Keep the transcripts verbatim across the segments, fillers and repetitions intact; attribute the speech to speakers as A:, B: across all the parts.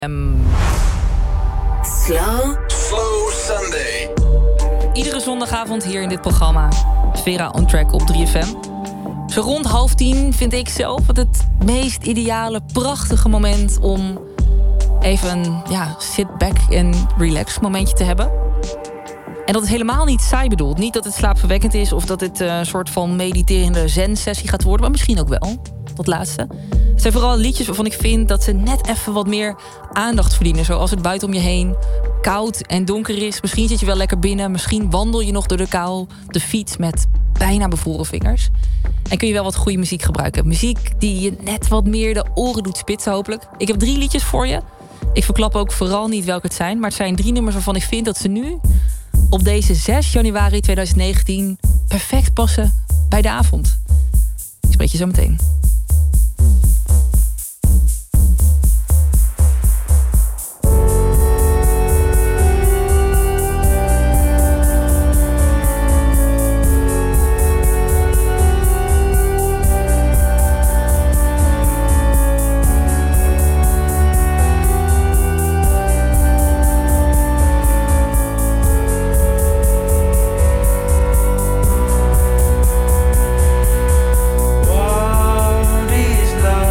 A: Um...
B: Slow.
C: Slow Sunday.
A: Iedere zondagavond hier in dit programma. Vera on Track op drie F M. Zo rond half tien vind ik zelf het het meest ideale, prachtige moment om even een ja, sit back en relax momentje te hebben. En dat is helemaal niet saai bedoeld. Niet dat het slaapverwekkend is of dat het een soort van mediterende zen-sessie gaat worden. Maar misschien ook wel, dat laatste. Het zijn vooral liedjes waarvan ik vind dat ze net even wat meer aandacht verdienen. Zoals het buiten om je heen koud en donker is. Misschien zit je wel lekker binnen. Misschien wandel je nog door de kou op de fiets met bijna bevroren vingers. En kun je wel wat goede muziek gebruiken. Muziek die je net wat meer de oren doet spitsen hopelijk. Ik heb drie liedjes voor je. Ik verklap ook vooral niet welke het zijn. Maar het zijn drie nummers waarvan ik vind dat ze nu op deze zes januari tweeduizend negentien perfect passen bij de avond. Ik spreek je zo meteen.
D: What is love?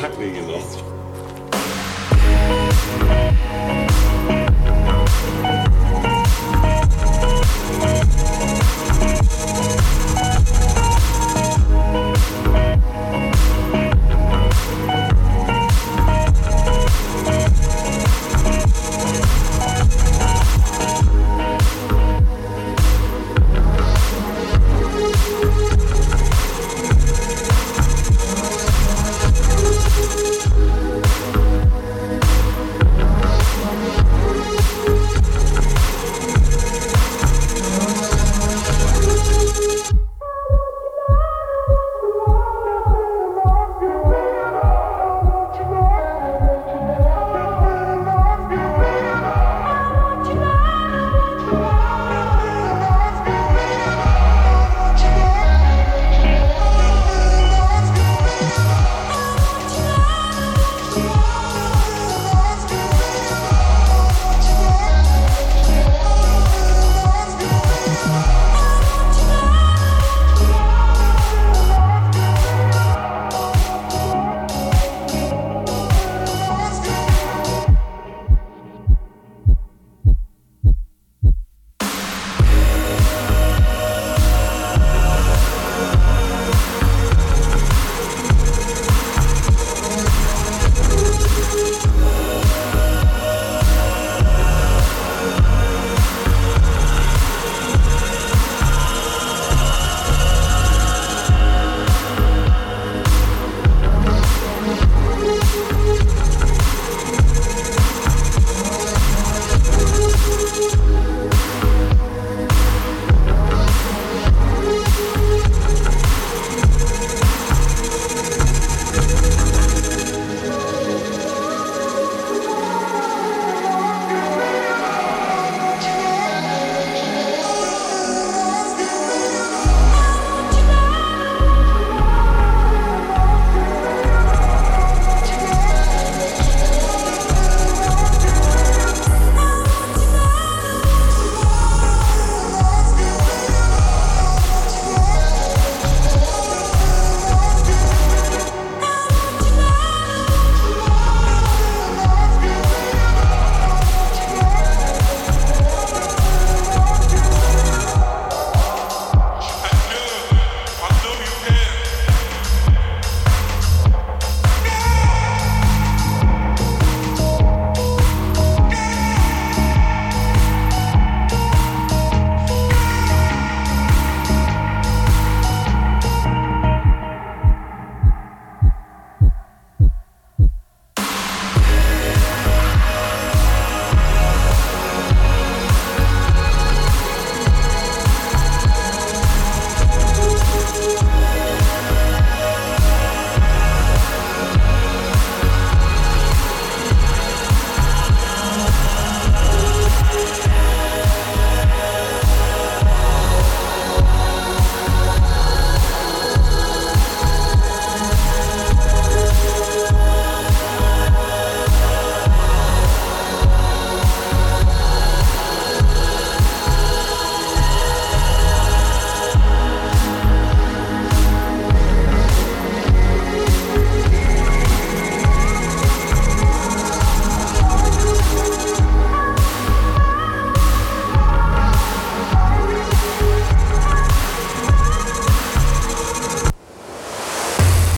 B: hak weer in je mond.